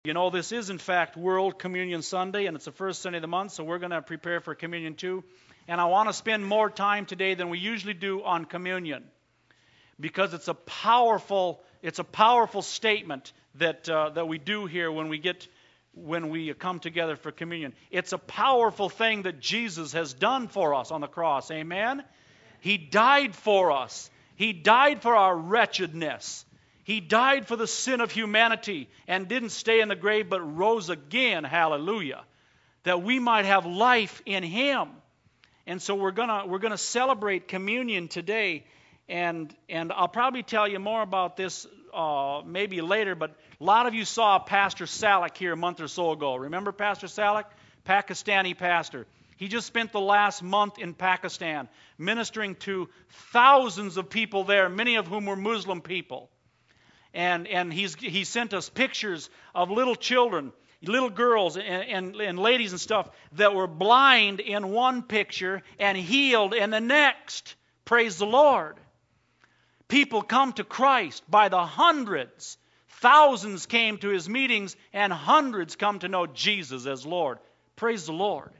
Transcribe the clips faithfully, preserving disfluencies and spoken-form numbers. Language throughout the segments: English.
You know, this is in fact World Communion Sunday, and it's the first Sunday of the month, so we're going to prepare for communion too. And I want to spend more time today than we usually do on communion, because it's a powerful, it's a powerful statement that uh, that we do here when we get when we come together for communion. It's a powerful thing that Jesus has done for us on the cross. Amen. He died for us. He died for our wretchedness. He died for the sin of humanity and didn't stay in the grave but rose again, hallelujah, that we might have life in Him. And so we're gonna we're gonna celebrate communion today, and and I'll probably tell you more about this uh, maybe later. But a lot of you saw Pastor Salek here a month or so ago. Remember Pastor Salek, Pakistani pastor? He just spent the last month in Pakistan ministering to thousands of people there, many of whom were Muslim people. And and he's he sent us pictures of little children, little girls and, and, and ladies and stuff that were blind in one picture and healed in the next. Praise the Lord. People come to Christ by the hundreds. Thousands came to his meetings and hundreds come to know Jesus as Lord. Praise the Lord.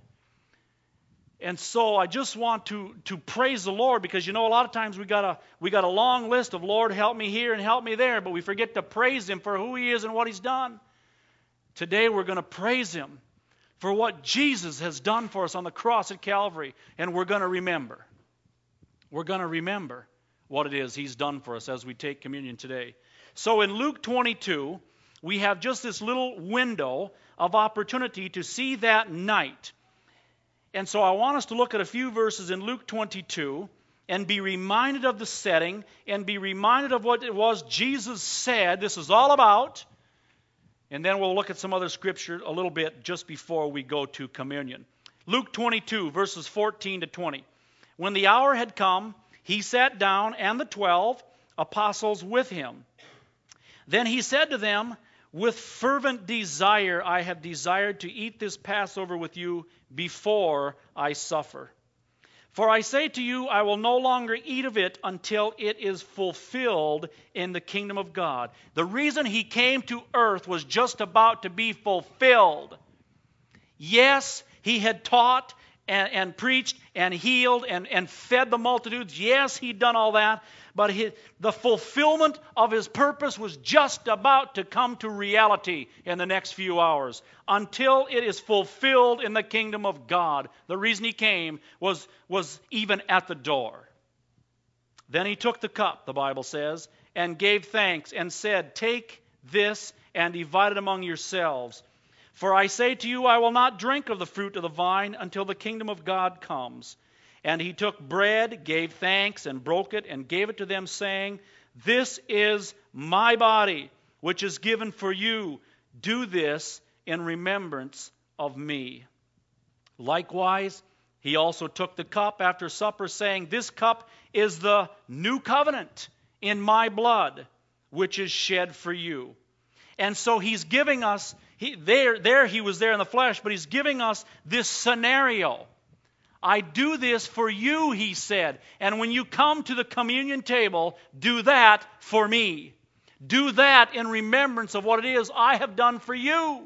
And so I just want to, to praise the Lord, because you know a lot of times we got a we got a long list of Lord help me here and help me there, but we forget to praise Him for who He is and what He's done. Today we're going to praise Him for what Jesus has done for us on the cross at Calvary, and we're going to remember. We're going to remember what it is He's done for us as we take communion today. So in Luke twenty-two, we have just this little window of opportunity to see that night. And so I want us to look at a few verses in Luke twenty-two and be reminded of the setting and be reminded of what it was Jesus said this is all about. And then we'll look at some other scripture a little bit just before we go to communion. Luke twenty-two, verses fourteen to twenty. When the hour had come, He sat down, and the twelve apostles with Him. Then He said to them, "With fervent desire I have desired to eat this Passover with you before I suffer. For I say to you, I will no longer eat of it until it is fulfilled in the kingdom of God." The reason He came to earth was just about to be fulfilled. Yes, He had taught and, and preached and healed and, and fed the multitudes. Yes, He'd done all that. But his, the fulfillment of His purpose was just about to come to reality in the next few hours. Until it is fulfilled in the kingdom of God. The reason He came was, was even at the door. Then He took the cup, the Bible says, and gave thanks and said, "Take this and divide it among yourselves. For I say to you, I will not drink of the fruit of the vine until the kingdom of God comes." And He took bread, gave thanks, and broke it, and gave it to them, saying, "This is my body, which is given for you. Do this in remembrance of me." Likewise, He also took the cup after supper, saying, "This cup is the new covenant in my blood, which is shed for you." And so He's giving us, he, there, there He was there in the flesh, but He's giving us this scenario. I do this for you, He said. And when you come to the communion table, do that for me. Do that in remembrance of what it is I have done for you.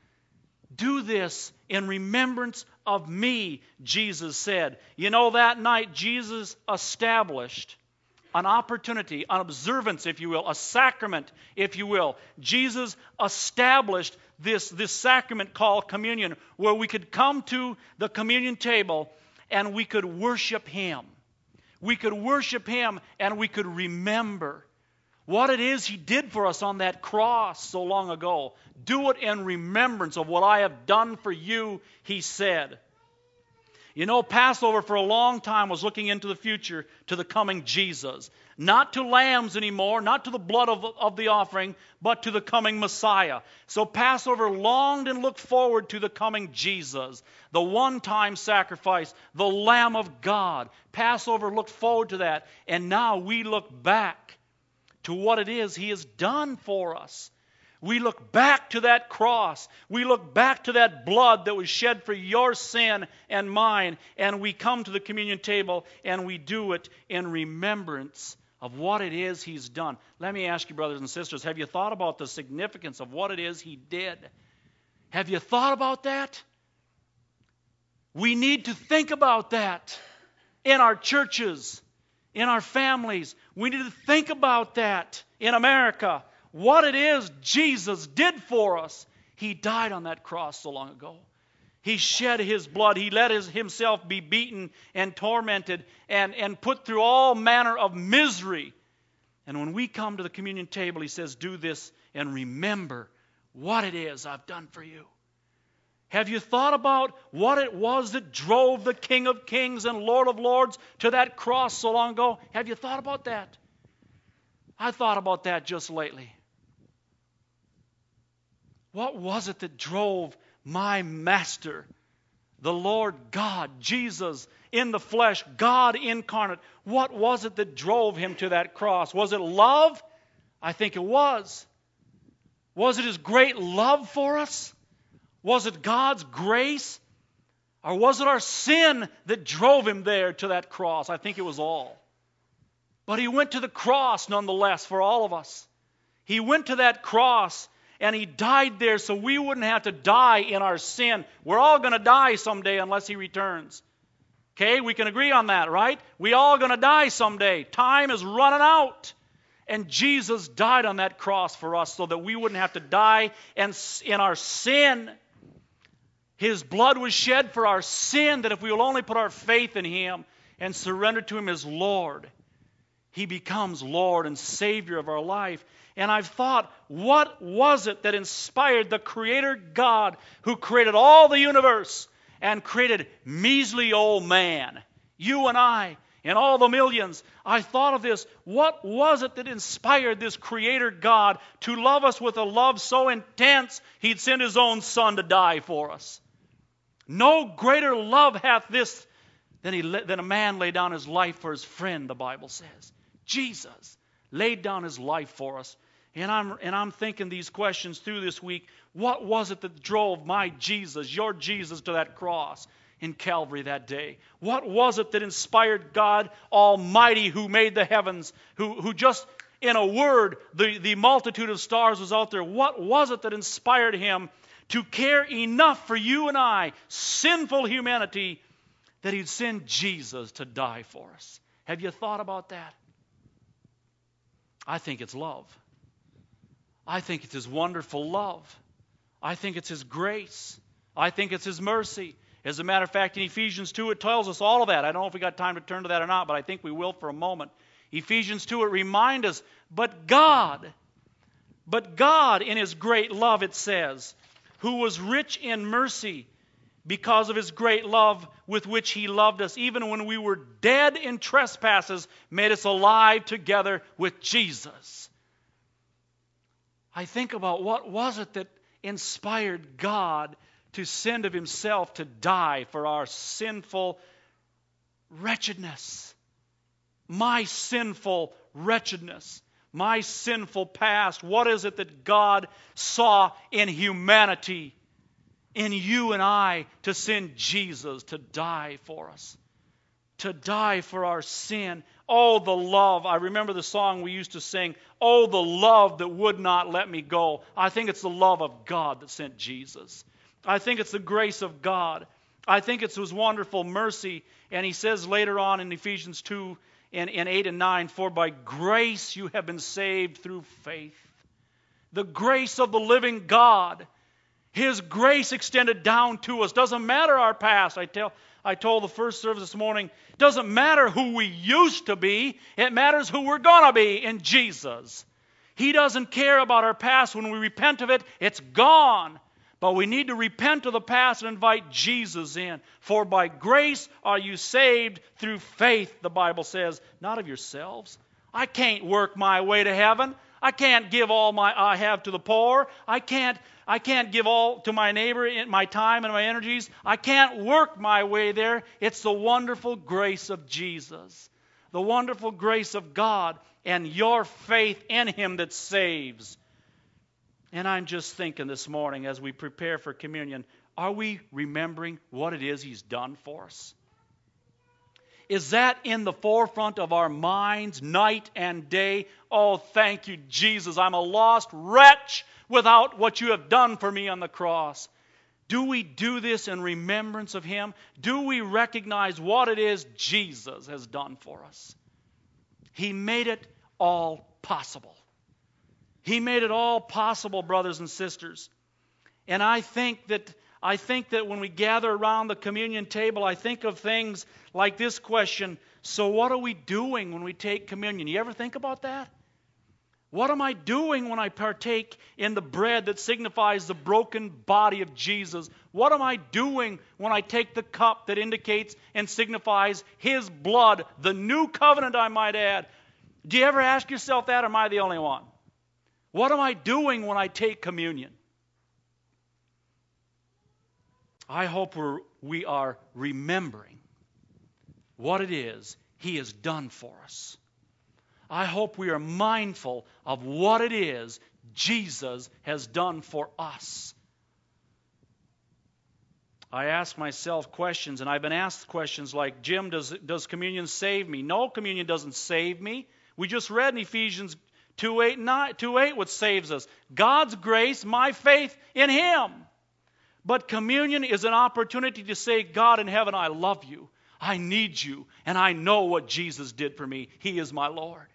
Do this in remembrance of me, Jesus said. You know, that night Jesus established an opportunity, an observance, if you will, a sacrament, if you will. Jesus established this, this sacrament called communion, where we could come to the communion table and we could worship Him. We could worship Him and we could remember what it is He did for us on that cross so long ago. Do it in remembrance of what I have done for you, He said. You know, Passover for a long time was looking into the future to the coming Jesus. Not to lambs anymore, not to the blood of, of the offering, but to the coming Messiah. So Passover longed and looked forward to the coming Jesus, the one-time sacrifice, the Lamb of God. Passover looked forward to that, and now we look back to what it is He has done for us. We look back to that cross. We look back to that blood that was shed for your sin and mine. And we come to the communion table and we do it in remembrance of what it is He's done. Let me ask you, brothers and sisters, have you thought about the significance of what it is He did? Have you thought about that? We need to think about that in our churches, in our families. We need to think about that in America. What it is Jesus did for us. He died on that cross so long ago. He shed His blood. He let his, Himself be beaten and tormented and, and put through all manner of misery. And when we come to the communion table, He says, do this and remember what it is I've done for you. Have you thought about what it was that drove the King of Kings and Lord of Lords to that cross so long ago? Have you thought about that? I thought about that just lately. What was it that drove my Master, the Lord God, Jesus in the flesh, God incarnate? What was it that drove Him to that cross? Was it love? I think it was. Was it His great love for us? Was it God's grace? Or was it our sin that drove Him there to that cross? I think it was all. But He went to the cross nonetheless for all of us. He went to that cross and He died there so we wouldn't have to die in our sin. We're all going to die someday unless He returns. Okay, we can agree on that, right? We all going to die someday. Time is running out. And Jesus died on that cross for us so that we wouldn't have to die in our sin. His blood was shed for our sin, that if we will only put our faith in Him and surrender to Him as Lord, He becomes Lord and Savior of our life. And I've thought, what was it that inspired the Creator God who created all the universe and created measly old man, you and I, and all the millions? I thought of this. What was it that inspired this Creator God to love us with a love so intense He'd send His own Son to die for us? No greater love hath this than, he, than a man lay down his life for his friend, the Bible says. Jesus laid down His life for us. And I'm, and I'm thinking these questions through this week. What was it that drove my Jesus, your Jesus, to that cross in Calvary that day? What was it that inspired God Almighty, who made the heavens, who, who just in a word, the, the multitude of stars was out there? What was it that inspired Him to care enough for you and I, sinful humanity, that He'd send Jesus to die for us? Have you thought about that? I think it's love. I think it's His wonderful love. I think it's His grace. I think it's His mercy. As a matter of fact, in Ephesians two, it tells us all of that. I don't know if we got time to turn to that or not, but I think we will for a moment. Ephesians two, it reminds us, but God, but God in His great love, it says, who was rich in mercy because of His great love with which He loved us, even when we were dead in trespasses, made us alive together with Jesus. I think about what was it that inspired God to send of Himself to die for our sinful wretchedness. My sinful wretchedness. My sinful past. What is it that God saw in humanity, in you and I, to send Jesus to die for us? To die for our sin. Oh, the love. I remember the song we used to sing, oh, the love that would not let me go. I think it's the love of God that sent Jesus. I think it's the grace of God. I think it's His wonderful mercy. And He says later on in Ephesians two, in, in eight and nine, for by grace you have been saved through faith. The grace of the living God. His grace extended down to us. Doesn't matter our past. I tell I told the first service this morning, it doesn't matter who we used to be. It matters who we're going to be in Jesus. He doesn't care about our past. When we repent of it, it's gone. But we need to repent of the past and invite Jesus in. For by grace are you saved through faith, the Bible says, not of yourselves. I can't work my way to heaven. I can't give all my I have to the poor. I can't I can't give all to my neighbor in my time and my energies. I can't work my way there. It's the wonderful grace of Jesus. The wonderful grace of God and your faith in Him that saves. And I'm just thinking this morning as we prepare for communion, are we remembering what it is He's done for us? Is that in the forefront of our minds night and day? Oh, thank you, Jesus. I'm a lost wretch without what you have done for me on the cross. Do we do this in remembrance of Him? Do we recognize what it is Jesus has done for us? He made it all possible. He made it all possible, brothers and sisters. And I think that I think that when we gather around the communion table, I think of things like this question: so what are we doing when we take communion? You ever think about that? What am I doing when I partake in the bread that signifies the broken body of Jesus? What am I doing when I take the cup that indicates and signifies His blood, the new covenant, I might add? Do you ever ask yourself that, or am I the only one? What am I doing when I take communion? I hope we're, we are remembering what it is He has done for us. I hope we are mindful of what it is Jesus has done for us. I ask myself questions, and I've been asked questions like, Jim, does, does communion save me? No, communion doesn't save me. We just read in Ephesians two eight what saves us. God's grace, my faith in Him. But communion is an opportunity to say, God in heaven, I love you. I need you. And I know what Jesus did for me. He is my Lord.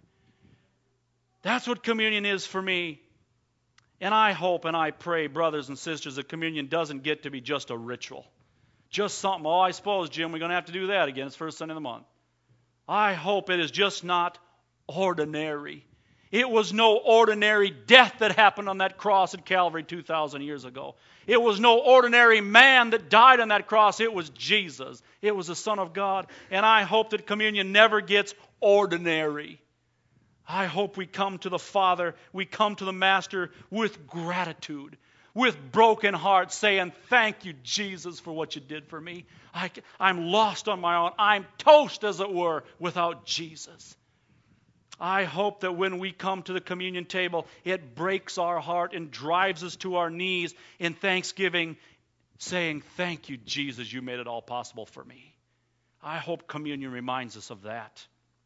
That's what communion is for me. And I hope and I pray, brothers and sisters, that communion doesn't get to be just a ritual. Just something, oh, I suppose, Jim, we're going to have to do that again. It's first Sunday of the month. I hope it is just not ordinary. It was no ordinary death that happened on that cross at Calvary two thousand years ago. It was no ordinary man that died on that cross. It was Jesus. It was the Son of God. And I hope that communion never gets ordinary. I hope we come to the Father, we come to the Master with gratitude, with broken hearts, saying, thank you, Jesus, for what you did for me. I, I'm lost on my own. I'm toast, as it were, without Jesus. I hope that when we come to the communion table, it breaks our heart and drives us to our knees in thanksgiving, saying, thank you, Jesus, you made it all possible for me. I hope communion reminds us of that.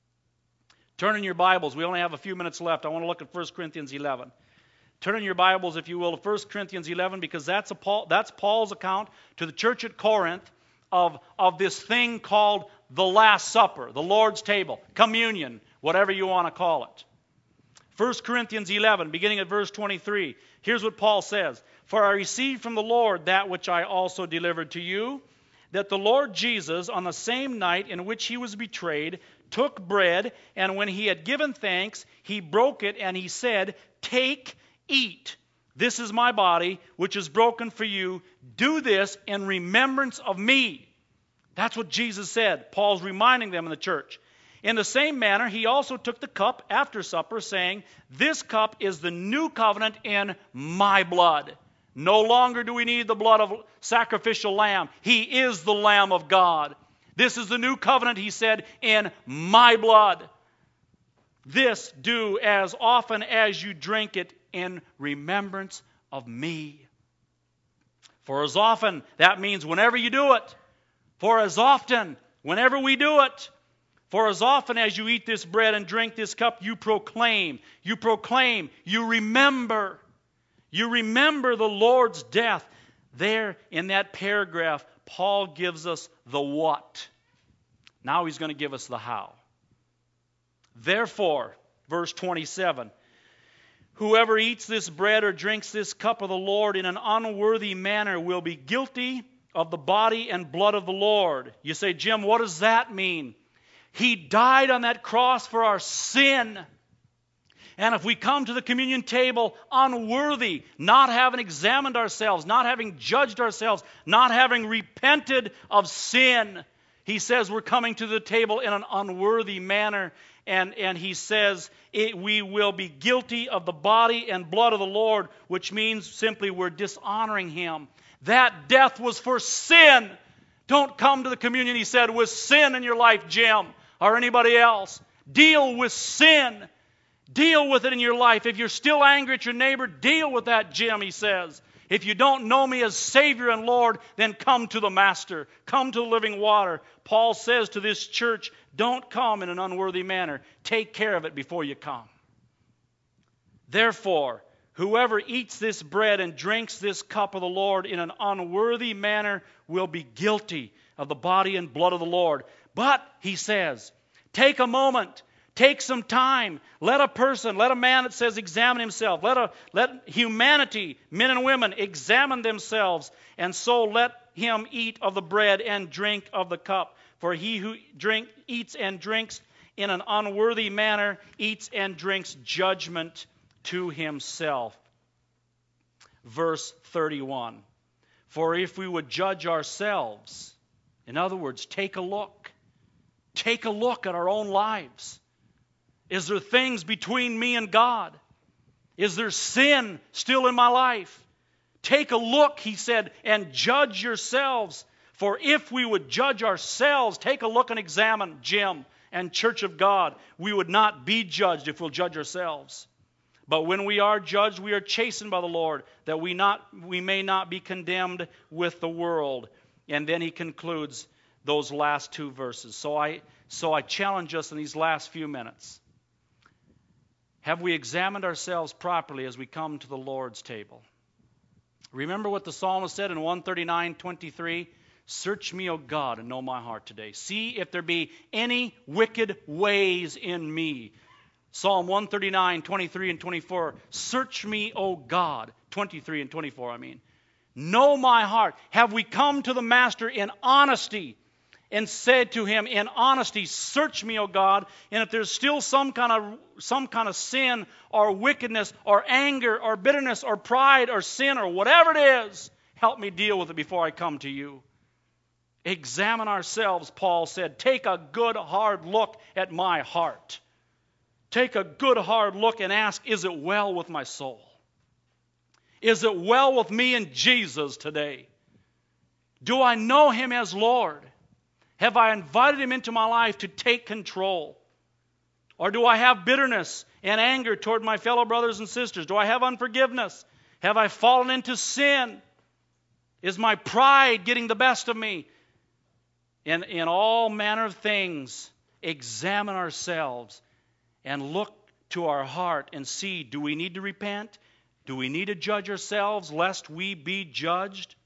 Turn in your Bibles. We only have a few minutes left. I want to look at First Corinthians eleven. Turn in your Bibles, if you will, to First Corinthians eleven, because that's, a Paul, that's Paul's account to the church at Corinth of, of this thing called the Last Supper, the Lord's table, communion, whatever you want to call it. First Corinthians eleven, beginning at verse twenty-three. Here's what Paul says. For I received from the Lord that which I also delivered to you, that the Lord Jesus, on the same night in which He was betrayed, took bread, and when He had given thanks, He broke it, and He said, take, eat. This is my body, which is broken for you. Do this in remembrance of me. That's what Jesus said. Paul's reminding them in the church. In the same manner, He also took the cup after supper, saying, this cup is the new covenant in my blood. No longer do we need the blood of sacrificial lamb. He is the Lamb of God. This is the new covenant, He said, in my blood. This do as often as you drink it in remembrance of me. For as often, that means whenever you do it. For as often, whenever we do it. For as often as you eat this bread and drink this cup, you proclaim, you proclaim, you remember. You remember the Lord's death. There in that paragraph, Paul gives us the what. Now he's going to give us the how. Therefore, verse twenty-seven, whoever eats this bread or drinks this cup of the Lord in an unworthy manner will be guilty of the body and blood of the Lord. You say, Jim, what does that mean? He died on that cross for our sin. And if we come to the communion table unworthy, not having examined ourselves, not having judged ourselves, not having repented of sin, He says we're coming to the table in an unworthy manner. And, and He says it, we will be guilty of the body and blood of the Lord, which means simply we're dishonoring Him. That death was for sin. Don't come to the communion, He said, with sin in your life, Jim, or anybody else. Deal with sin. Deal with it in your life. If you're still angry at your neighbor, deal with that, Jim, He says. If you don't know me as Savior and Lord, then come to the Master. Come to the living water. Paul says to this church, don't come in an unworthy manner. Take care of it before you come. Therefore, whoever eats this bread and drinks this cup of the Lord in an unworthy manner will be guilty of the body and blood of the Lord. But, he says, take a moment, take some time. Let a person, let a man, it says, examine himself. Let a let humanity, men and women, examine themselves, and so let him eat of the bread and drink of the cup. For he who drink, eats and drinks in an unworthy manner eats and drinks judgment to himself. Verse thirty-one. For if we would judge ourselves, in other words, take a look. Take a look at our own lives. Is there things between me and God? Is there sin still in my life? Take a look, he said, and judge yourselves. For if we would judge ourselves, take a look and examine, Jim and Church of God, we would not be judged if we'll judge ourselves. But when we are judged, we are chastened by the Lord, that we not we may not be condemned with the world. And then he concludes those last two verses. So I so I challenge us in these last few minutes. Have we examined ourselves properly as we come to the Lord's table? Remember what the psalmist said in one thirty-nine twenty-three? Search me, O God, and know my heart today. See if there be any wicked ways in me. Psalm one thirty-nine twenty-three and twenty-four. Search me, O God. twenty-three and twenty-four, I mean. Know my heart. Have we come to the Master in honesty and said to him in honesty, search me, O God, and if there's still some kind of some kind of sin or wickedness or anger or bitterness or pride or sin or whatever it is, help me deal with it before I come to you. Examine ourselves, Paul said. Take a good hard look at my heart. Take a good hard look and ask, is it well with my soul? Is it well with me and Jesus today? Do I know him as Lord? Have I invited him into my life to take control? Or do I have bitterness and anger toward my fellow brothers and sisters? Do I have unforgiveness? Have I fallen into sin? Is my pride getting the best of me? In, in all manner of things, examine ourselves and look to our heart and see, do we need to repent? Do we need to judge ourselves lest we be judged?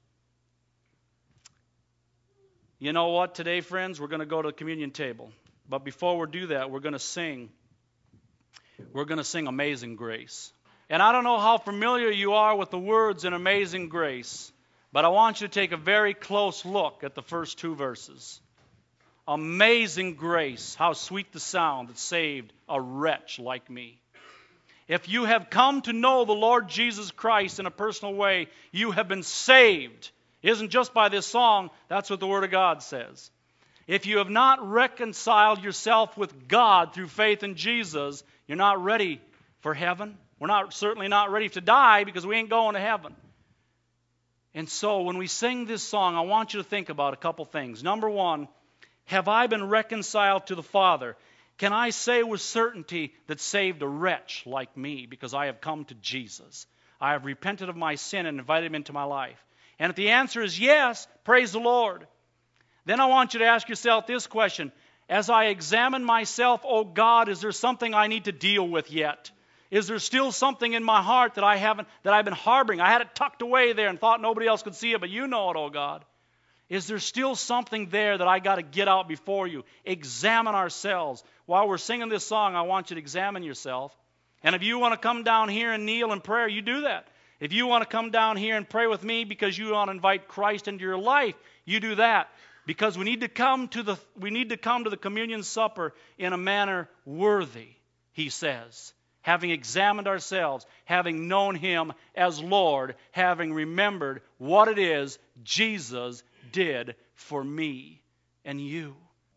You know what, today, friends, we're going to go to the communion table. But before we do that, we're going to sing. We're going to sing Amazing Grace. And I don't know how familiar you are with the words in Amazing Grace, but I want you to take a very close look at the first two verses. Amazing grace, how sweet the sound that saved a wretch like me. If you have come to know the Lord Jesus Christ in a personal way, you have been saved. It isn't just by this song, that's what the Word of God says. If you have not reconciled yourself with God through faith in Jesus, you're not ready for heaven. We're not certainly not ready to die because we ain't going to heaven. And so when we sing this song, I want you to think about a couple things. Number one, have I been reconciled to the Father? Can I say with certainty that saved a wretch like me because I have come to Jesus? I have repented of my sin and invited him into my life. And if the answer is yes, praise the Lord. Then I want you to ask yourself this question. As I examine myself, oh God, is there something I need to deal with yet? Is there still something in my heart that I haven't, that I've been harboring? I had it tucked away there and thought nobody else could see it, but you know it, oh God. Is there still something there that I got to get out before you? Examine ourselves. While we're singing this song, I want you to examine yourself. And if you want to come down here and kneel in prayer, you do that. If you want to come down here and pray with me because you want to invite Christ into your life, you do that. Because we need to come to the we need to come to the communion supper in a manner worthy, he says. Having examined ourselves, having known him as Lord, having remembered what it is Jesus did for me and you.